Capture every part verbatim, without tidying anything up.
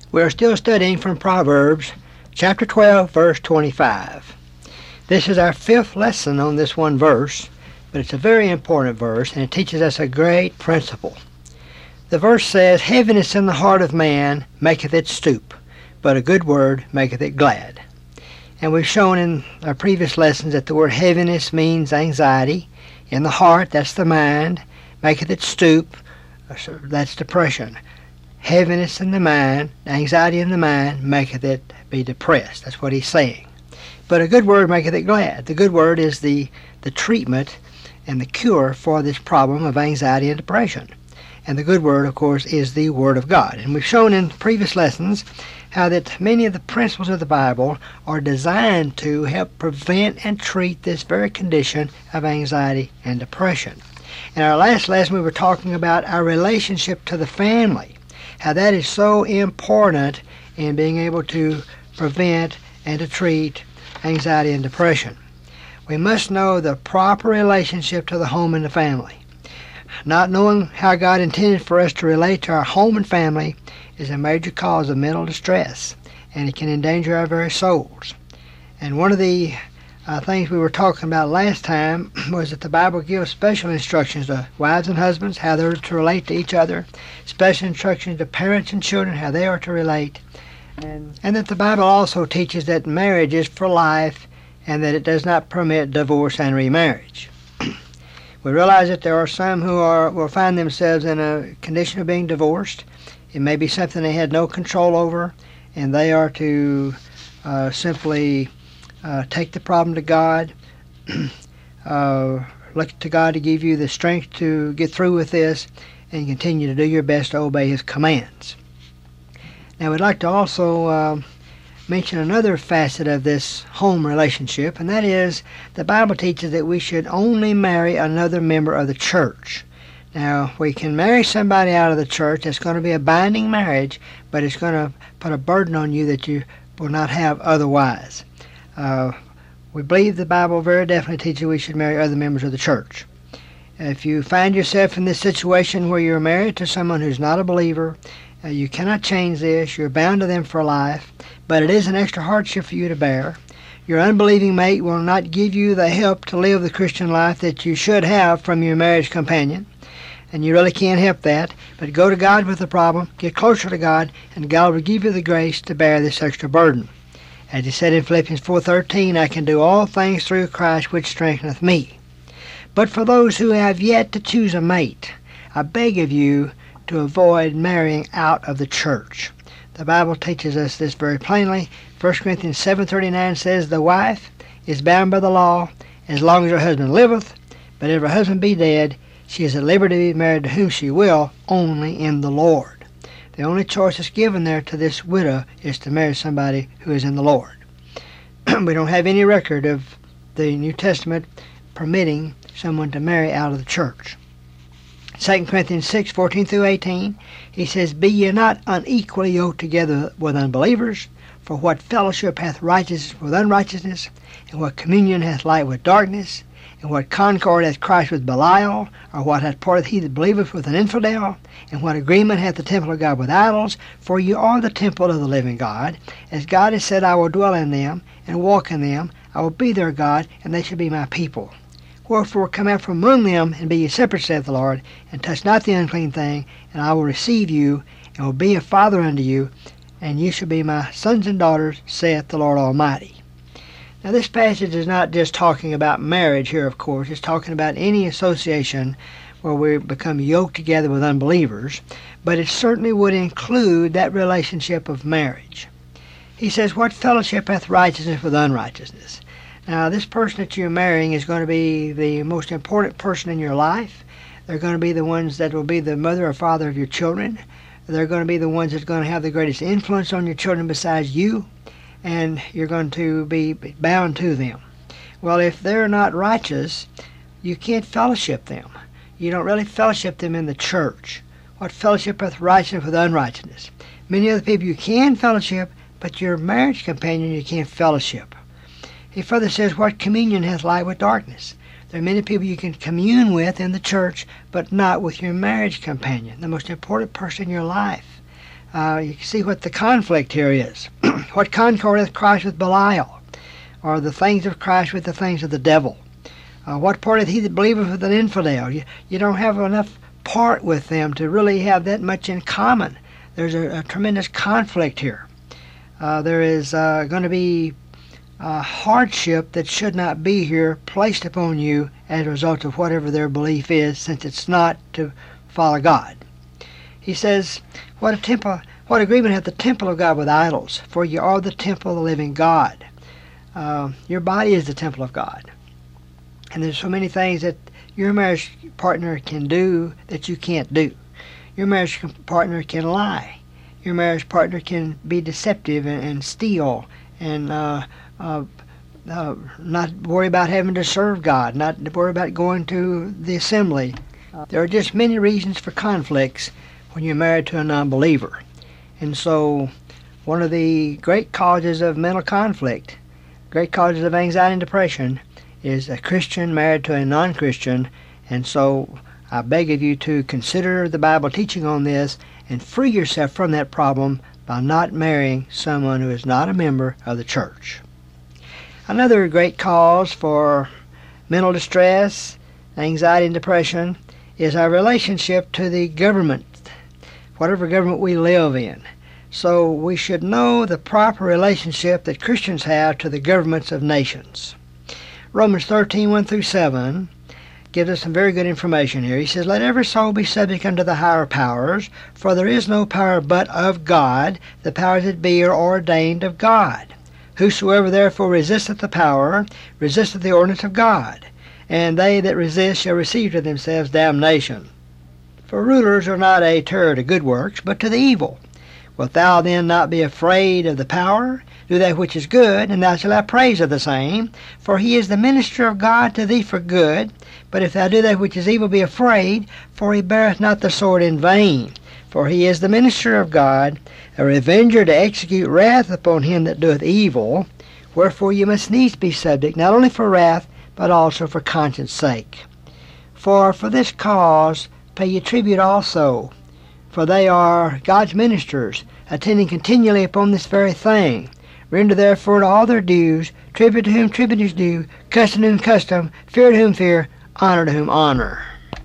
We are still studying from Proverbs chapter twelve, verse twenty-five. This is our fifth lesson on this one verse, but it's a very important verse, and it teaches us a great principle. The verse says, "Heaviness in the heart of man maketh it stoop, but a good word maketh it glad." And we've shown in our previous lessons that the word heaviness means anxiety. In the heart, that's the mind. Maketh it stoop, that's depression. Heaviness in the mind, anxiety in the mind, maketh it be depressed. That's what he's saying. But a good word maketh it glad. The good word is the, the treatment and the cure for this problem of anxiety and depression. And the good word, of course, is the Word of God. And we've shown in previous lessons how that many of the principles of the Bible are designed to help prevent and treat this very condition of anxiety and depression. In our last lesson, we were talking about our relationship to the family, how that is so important in being able to prevent and to treat anxiety and depression. We must know the proper relationship to the home and the family. Not knowing how God intended for us to relate to our home and family is a major cause of mental distress, and it can endanger our very souls. And one of the uh, things we were talking about last time was that the Bible gives special instructions to wives and husbands, how they're to relate to each other, special instructions to parents and children, how they are to relate, and, and that the Bible also teaches that marriage is for life and that it does not permit divorce and remarriage. We realize that there are some who are will find themselves in a condition of being divorced. It may be something they had no control over, and they are to uh, simply uh, take the problem to God, uh, look to God to give you the strength to get through with this, and continue to do your best to obey His commands. Now, we'd like to also uh, mention another facet of this home relationship, and that is the Bible teaches that we should only marry another member of the church. Now, we can marry somebody out of the church. It's going to be a binding marriage, but it's going to put a burden on you that you will not have otherwise. Uh, we believe the Bible very definitely teaches we should marry other members of the church. If you find yourself in this situation where you're married to someone who's not a believer, uh, you cannot change this. You're bound to them for life, but it is an extra hardship for you to bear. Your unbelieving mate will not give you the help to live the Christian life that you should have from your marriage companion, and you really can't help that. But go to God with the problem, get closer to God, and God will give you the grace to bear this extra burden. As He said in Philippians four thirteen, "I can do all things through Christ which strengtheneth me." But for those who have yet to choose a mate, I beg of you to avoid marrying out of the church. The Bible teaches us this very plainly. First Corinthians seven thirty-nine says, "The wife is bound by the law as long as her husband liveth, but if her husband be dead, she is at liberty to be married to whom she will, only in the Lord." The only choice that's given there to this widow is to marry somebody who is in the Lord. We don't have any record of the New Testament permitting someone to marry out of the church. Second Corinthians six fourteen through eighteen, he says, "Be ye not unequally yoked together with unbelievers, for what fellowship hath righteousness with unrighteousness, and what communion hath light with darkness, and what concord hath Christ with Belial, or what hath parteth he that believeth with an infidel, and what agreement hath the temple of God with idols? For ye are the temple of the living God. As God has said, I will dwell in them, and walk in them. I will be their God, and they shall be my people. Wherefore come out from among them, and be ye separate, saith the Lord, and touch not the unclean thing, and I will receive you, and will be a father unto you, and ye shall be my sons and daughters, saith the Lord Almighty." Now, this passage is not just talking about marriage here, of course. It's talking about any association where we become yoked together with unbelievers, but it certainly would include that relationship of marriage. He says, "What fellowship hath righteousness with unrighteousness?" Now, this person that you're marrying is going to be the most important person in your life. They're going to be the ones that will be the mother or father of your children. They're going to be the ones that are going to have the greatest influence on your children besides you, and you're going to be bound to them. Well, if they're not righteous, you can't fellowship them. You don't really fellowship them in the church. What fellowship hath righteousness with unrighteousness? Many other people you can fellowship, but your marriage companion you can't fellowship. He further says, "What communion hath light with darkness?" There are many people you can commune with in the church, but not with your marriage companion, the most important person in your life. Uh, you can see what the conflict here is. What concordeth Christ with Belial? Or the things of Christ with the things of the devil? Uh, what parteth he that believeth with an infidel? You, you don't have enough part with them to really have that much in common. There's a, a tremendous conflict here. Uh, there is uh, going to be a hardship that should not be here placed upon you as a result of whatever their belief is, since it's not to follow God. He says, what a temple, what agreement hath the temple of God with idols? For you are the temple of the living God. Uh, your body is the temple of God. And there's so many things that your marriage partner can do that you can't do. Your marriage partner can lie. Your marriage partner can be deceptive and, and steal and uh, uh, uh, not worry about having to serve God, not worry about going to the assembly. Uh, there are just many reasons for conflicts when you're married to a non-believer. And so one of the great causes of mental conflict, great causes of anxiety and depression, is a Christian married to a non-Christian. And so I beg of you to consider the Bible teaching on this and free yourself from that problem by not marrying someone who is not a member of the church. Another great cause for mental distress, anxiety, and depression is our relationship to the government, whatever government we live in. So we should know the proper relationship that Christians have to the governments of nations. Romans thirteen, one through seven gives us some very good information here. He says, let every soul be subject unto the higher powers, for there is no power but of God. The powers that be are ordained of God. Whosoever therefore resisteth the power, resisteth the ordinance of God. And they that resist shall receive to themselves damnation. For rulers are not a terror to good works, but to the evil. Wilt thou then not be afraid of the power? Do that which is good, and thou shalt have praise of the same. For he is the minister of God to thee for good. But if thou do that which is evil, be afraid, for he beareth not the sword in vain. For he is the minister of God, a revenger to execute wrath upon him that doeth evil. Wherefore you must needs be subject, not only for wrath, but also for conscience sake. For for this cause pay ye tribute also, for they are God's ministers, attending continually upon this very thing. Render therefore to all their dues, tribute to whom tribute is due, custom to whom custom, fear to whom fear, honor to whom honor.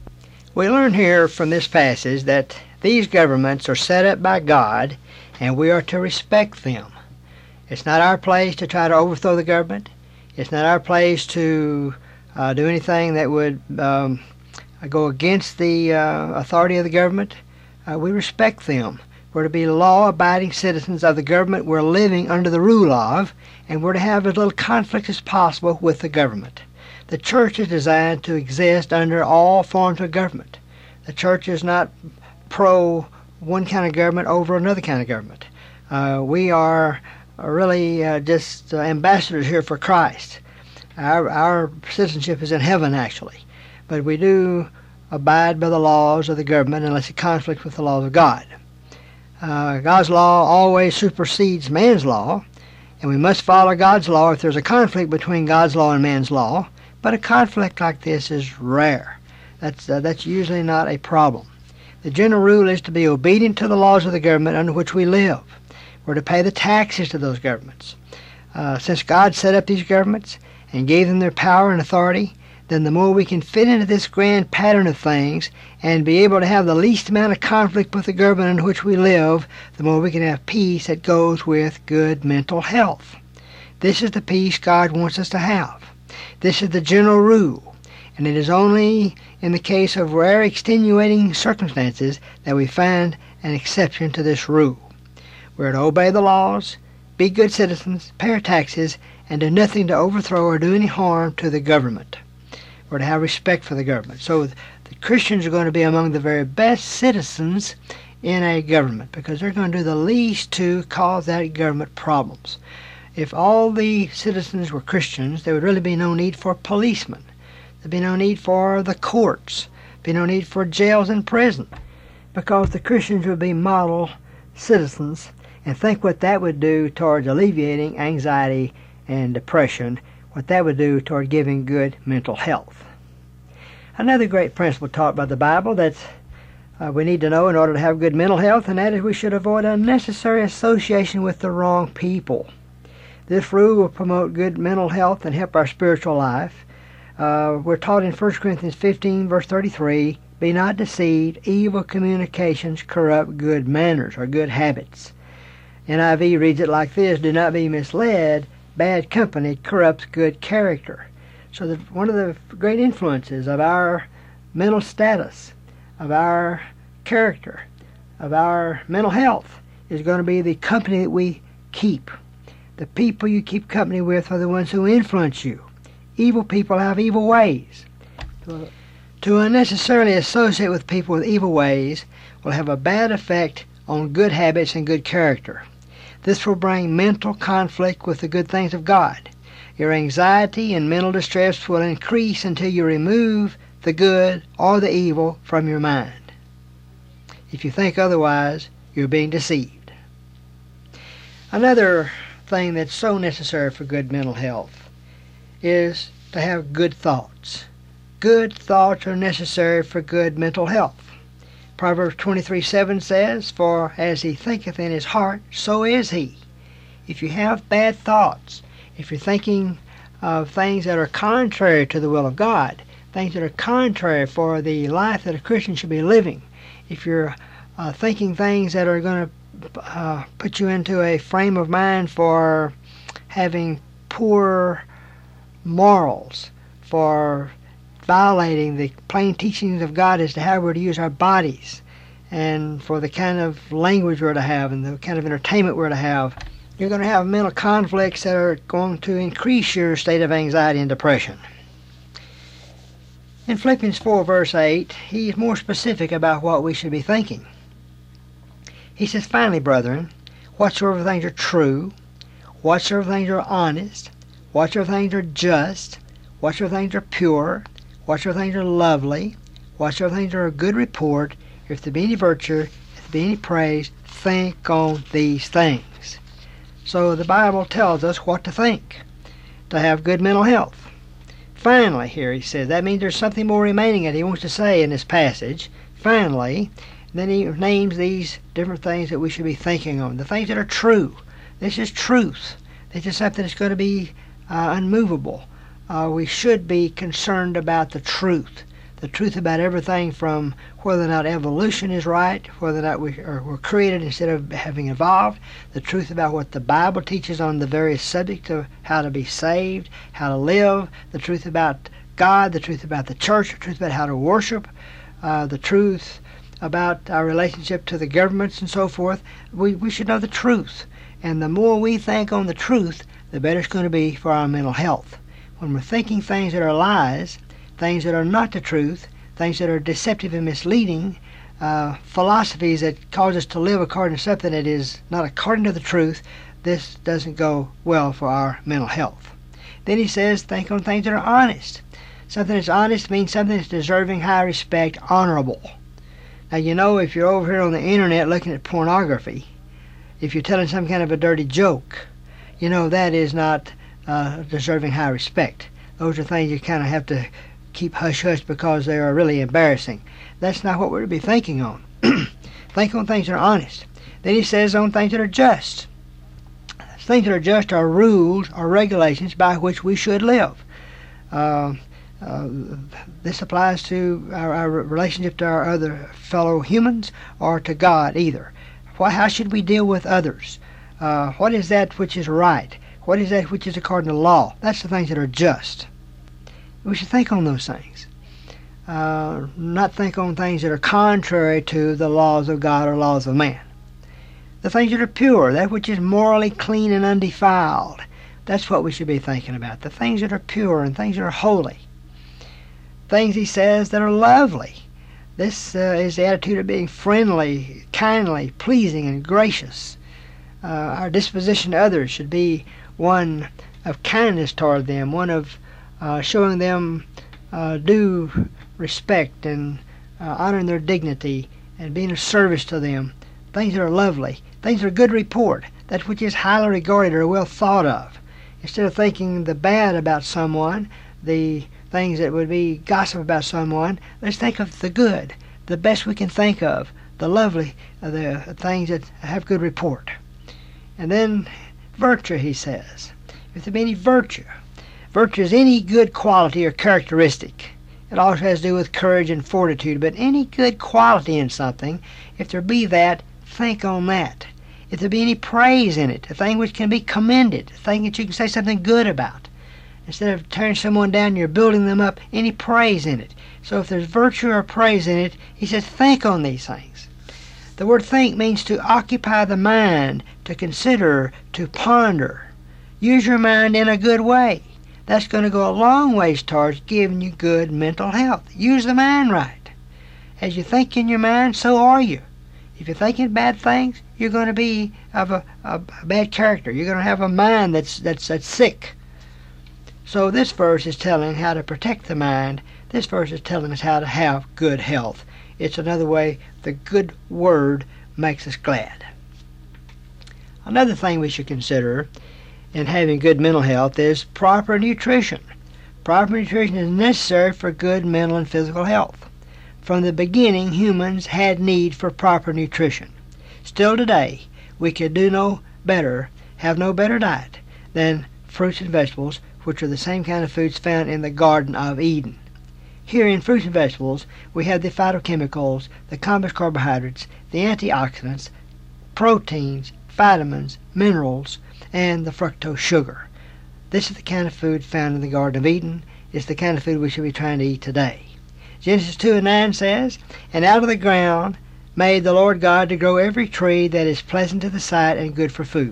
We learn here from this passage that these governments are set up by God, and we are to respect them. It's not our place to try to overthrow the government. It's not our place to uh, do anything that would um, go against the uh, authority of the government. Uh, we respect them. We're to be law-abiding citizens of the government we're living under the rule of, and we're to have as little conflict as possible with the government. The church is designed to exist under all forms of government. The church is not pro one kind of government over another kind of government. Uh, we are really uh, just uh, ambassadors here for Christ. Our, our citizenship is in heaven, actually. But we do abide by the laws of the government unless it conflicts with the laws of God. Uh, God's law always supersedes man's law, and we must follow God's law if there's a conflict between God's law and man's law. But a conflict like this is rare. That's, uh, that's usually not a problem. The general rule is to be obedient to the laws of the government under which we live. We're to pay the taxes to those governments. Uh, since God set up these governments and gave them their power and authority, then the more we can fit into this grand pattern of things and be able to have the least amount of conflict with the government in which we live, the more we can have peace that goes with good mental health. This is the peace God wants us to have. This is the general rule, and it is only in the case of rare extenuating circumstances that we find an exception to this rule. We're to obey the laws, be good citizens, pay our taxes, and do nothing to overthrow or do any harm to the government. We're to have respect for the government. So the Christians are going to be among the very best citizens in a government because they're going to do the least to cause that government problems. If all the citizens were Christians, there would really be no need for policemen. There'd be no need for the courts. There'd be no need for jails and prison because the Christians would be model citizens. And think what that would do towards alleviating anxiety and depression, what that would do toward giving good mental health. Another great principle taught by the Bible that's uh, we need to know in order to have good mental health, and that is we should avoid unnecessary association with the wrong people. This rule will promote good mental health and help our spiritual life. Uh, we're taught in First Corinthians fifteen, verse thirty-three, be not deceived, evil communications corrupt good manners or good habits. N I V reads it like this, do not be misled, bad company corrupts good character. So the, one of the great influences of our mental status, of our character, of our mental health is going to be the company that we keep. The people you keep company with are the ones who influence you. Evil people have evil ways. To unnecessarily associate with people with evil ways will have a bad effect on good habits and good character. This will bring mental conflict with the good things of God. Your anxiety and mental distress will increase until you remove the good or the evil from your mind. If you think otherwise, you're being deceived. Another thing that's so necessary for good mental health is to have good thoughts. Good thoughts are necessary for good mental health. Proverbs twenty-three seven says, for as he thinketh in his heart, so is he. If you have bad thoughts, if you're thinking of things that are contrary to the will of God, things that are contrary for the life that a Christian should be living, if you're uh, thinking things that are going to uh, put you into a frame of mind for having poor morals, for violating the plain teachings of God as to how we're to use our bodies, and for the kind of language we're to have and the kind of entertainment we're to have, you're going to have mental conflicts that are going to increase your state of anxiety and depression. In Philippians four verse eight, he is more specific about what we should be thinking. He says, finally, brethren, whatsoever things are true, whatsoever things are honest, whatsoever things are just, whatsoever things are pure, whatsoever things are lovely, whatsoever things are of good report, if there be any virtue, if there be any praise, think on these things. So the Bible tells us what to think to have good mental health. Finally, here he says, that means there's something more remaining that he wants to say in this passage. Finally, then he names these different things that we should be thinking on. The things that are true. This is truth. This is something that's going to be uh, unmovable. Uh, we should be concerned about the truth. The truth about everything from whether or not evolution is right, whether or not we are, were created instead of having evolved, the truth about what the Bible teaches on the various subjects of how to be saved, how to live, the truth about God, the truth about the church, the truth about how to worship, uh, the truth about our relationship to the governments and so forth. We, we should know the truth. And the more we think on the truth, the better it's going to be for our mental health. When we're thinking things that are lies, things that are not the truth, things that are deceptive and misleading, uh, philosophies that cause us to live according to something that is not according to the truth, this doesn't go well for our mental health. Then he says, think on things that are honest. Something that's honest means something that's deserving high respect, honorable. Now, you know, if you're over here on the internet looking at pornography, if you're telling some kind of a dirty joke, you know that is not uh, deserving high respect. Those are things you kind of have to keep hush-hush because they are really embarrassing. That's not what we're to be thinking on. Think on things that are honest. Then he says on things that are just. Things that are just are rules or regulations by which we should live. Uh, uh, this applies to our, our relationship to our other fellow humans or to God either. Why, how should we deal with others? Uh, what is that which is right? What is that which is according to law? That's the things that are just. We should think on those things. Uh, not think on things that are contrary to the laws of God or laws of man. The things that are pure, that which is morally clean and undefiled, that's what we should be thinking about. The things that are pure and things that are holy. Things, he says, that are lovely. This uh, is the attitude of being friendly, kindly, pleasing, and gracious. Uh, our disposition to others should be one of kindness toward them, one of uh, showing them uh, due respect and uh, honoring their dignity and being of service to them. Things that are lovely, things that are good report, that which is highly regarded or well thought of. Instead of thinking the bad about someone, the things that would be gossip about someone, let's think of the good, the best we can think of, the lovely, uh, the things that have good report. And then virtue, he says. If there be any virtue, virtue is any good quality or characteristic. It also has to do with courage and fortitude, but any good quality in something, if there be that, think on that. If there be any praise in it, a thing which can be commended, a thing that you can say something good about. Instead of tearing someone down, you're building them up, any praise in it. So if there's virtue or praise in it, he says think on these things. The word think means to occupy the mind, to consider, to ponder. Use your mind in a good way. That's going to go a long ways towards giving you good mental health. Use the mind right. As you think in your mind, so are you. If you're thinking bad things, you're going to be of a, a, a bad character. You're going to have a mind that's, that's, that's sick. So this verse is telling how to protect the mind. This verse is telling us how to have good health. It's another way the good word makes us glad. Another thing we should consider in having good mental health is proper nutrition. Proper nutrition is necessary for good mental and physical health. From the beginning, humans had need for proper nutrition. Still today, we could do no better, have no better diet than fruits and vegetables, which are the same kind of foods found in the Garden of Eden. Here in fruits and vegetables, we have the phytochemicals, the complex carbohydrates, the antioxidants, proteins, vitamins, minerals, and the fructose sugar. This is the kind of food found in the Garden of Eden. It's the kind of food we should be trying to eat today. Genesis two and nine says, "And out of the ground made the Lord God to grow every tree that is pleasant to the sight and good for food."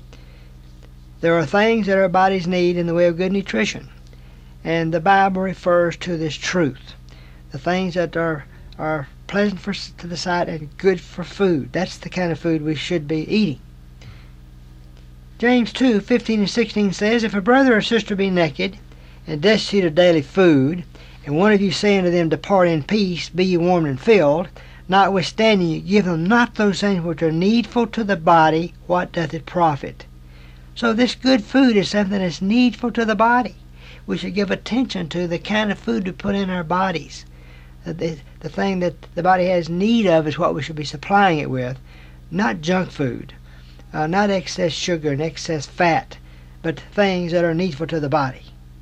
There are things that our bodies need in the way of good nutrition, and the Bible refers to this truth. The things that are, are pleasant for, to the sight and good for food. That's the kind of food we should be eating. James two, fifteen and sixteen says, "If a brother or sister be naked, and destitute of daily food, and one of you say unto them, Depart in peace, be ye warmed and filled, notwithstanding you give them not those things which are needful to the body, what doth it profit?" So this good food is something that's needful to the body. We should give attention to the kind of food we put in our bodies. The, the thing that the body has need of is what we should be supplying it with, not junk food, uh, not excess sugar and excess fat, but things that are needful to the body.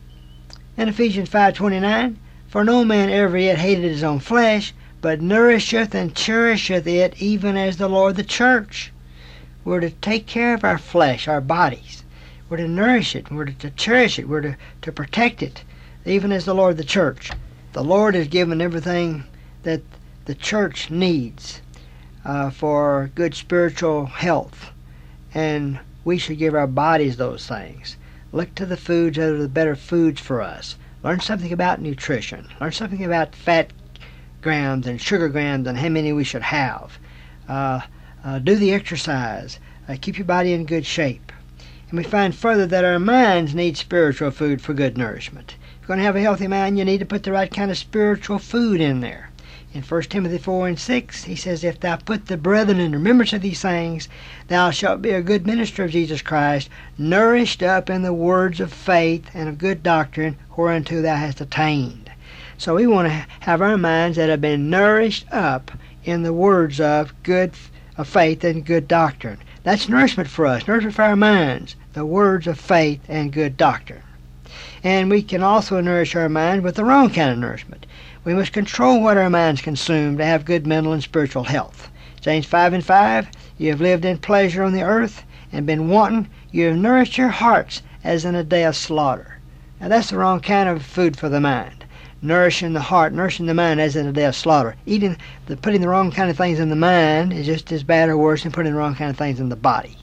In Ephesians five twenty-nine, "For no man ever yet hated his own flesh, but nourisheth and cherisheth it, even as the Lord the church." We're to take care of our flesh, our bodies. We're to nourish it. We're to cherish it. We're to, to protect it, even as the Lord the church. The Lord has given everything that the church needs uh, for good spiritual health, and we should give our bodies those things. Look to the foods that are the better foods for us. Learn something about nutrition. Learn something about fat grams and sugar grams and how many we should have. Uh, uh, do the exercise. Uh, keep your body in good shape. And we find further that our minds need spiritual food for good nourishment. If you're going to have a healthy mind, you need to put the right kind of spiritual food in there. In First Timothy four and six, he says, "If thou put the brethren in remembrance of these things, thou shalt be a good minister of Jesus Christ, nourished up in the words of faith and of good doctrine, whereunto thou hast attained." So we want to have our minds that have been nourished up in the words of good of faith and good doctrine. That's nourishment for us, nourishment for our minds, the words of faith and good doctrine. And we can also nourish our mind with the wrong kind of nourishment. We must control what our minds consume to have good mental and spiritual health. James five and five, "You have lived in pleasure on the earth, and been wanton. You have nourished your hearts as in a day of slaughter." Now that's the wrong kind of food for the mind. Nourishing the heart, nourishing the mind as in a day of slaughter. Eating, the, putting the wrong kind of things in the mind is just as bad or worse than putting the wrong kind of things in the body.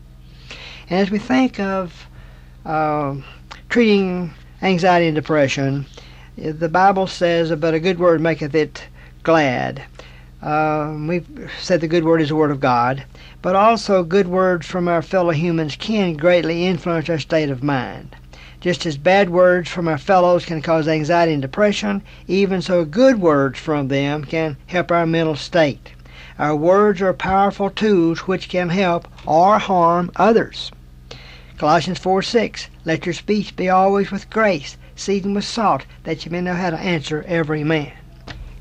And as we think of uh, treating anxiety and depression, the Bible says, "But a good word maketh it glad." Uh, we've said the good word is the word of God, but also good words from our fellow humans can greatly influence our state of mind. Just as bad words from our fellows can cause anxiety and depression, even so good words from them can help our mental state. Our words are powerful tools which can help or harm others. Colossians four six, "Let your speech be always with grace, seasoned with salt, that you may know how to answer every man."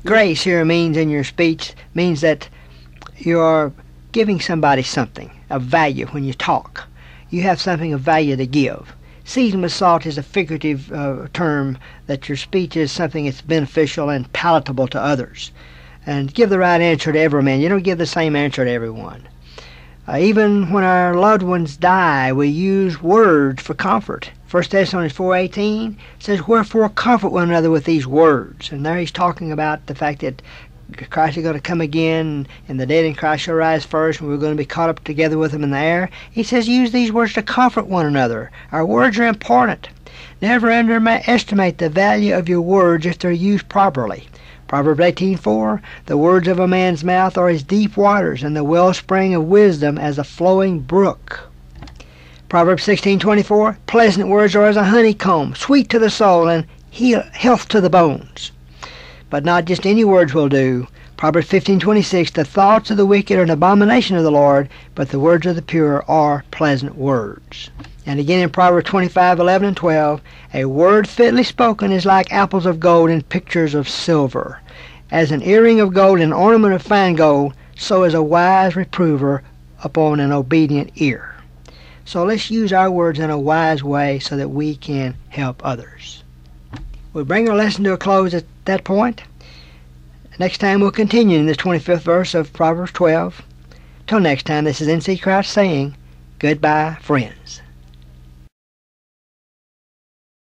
Grace here means in your speech, means that you are giving somebody something of value when you talk. You have something of value to give. Seasoned with salt is a figurative uh, term that your speech is something that's beneficial and palatable to others. And give the right answer to every man. You don't give the same answer to everyone. Uh, even when our loved ones die, we use words for comfort. First Thessalonians four eighteen says, "Wherefore comfort one another with these words." And there he's talking about the fact that Christ is going to come again, and the dead in Christ shall rise first, and we're going to be caught up together with him in the air. He says use these words to comfort one another. Our words are important. Never underestimate the value of your words if they're used properly. Proverbs eighteen four, "The words of a man's mouth are as deep waters, and the wellspring of wisdom as a flowing brook." Proverbs sixteen twenty-four, "Pleasant words are as a honeycomb, sweet to the soul, and heal, health to the bones." But not just any words will do. Proverbs fifteen twenty-six, "The thoughts of the wicked are an abomination of the Lord, but the words of the pure are pleasant words." And again in Proverbs twenty-five eleven and twelve, "A word fitly spoken is like apples of gold in pictures of silver. As an earring of gold and ornament of fine gold, so is a wise reprover upon an obedient ear." So let's use our words in a wise way so that we can help others. We'll bring our lesson to a close at that point. Next time we'll continue in this twenty-fifth verse of Proverbs twelve. Till next time, this is N C Crouch saying, goodbye, friends.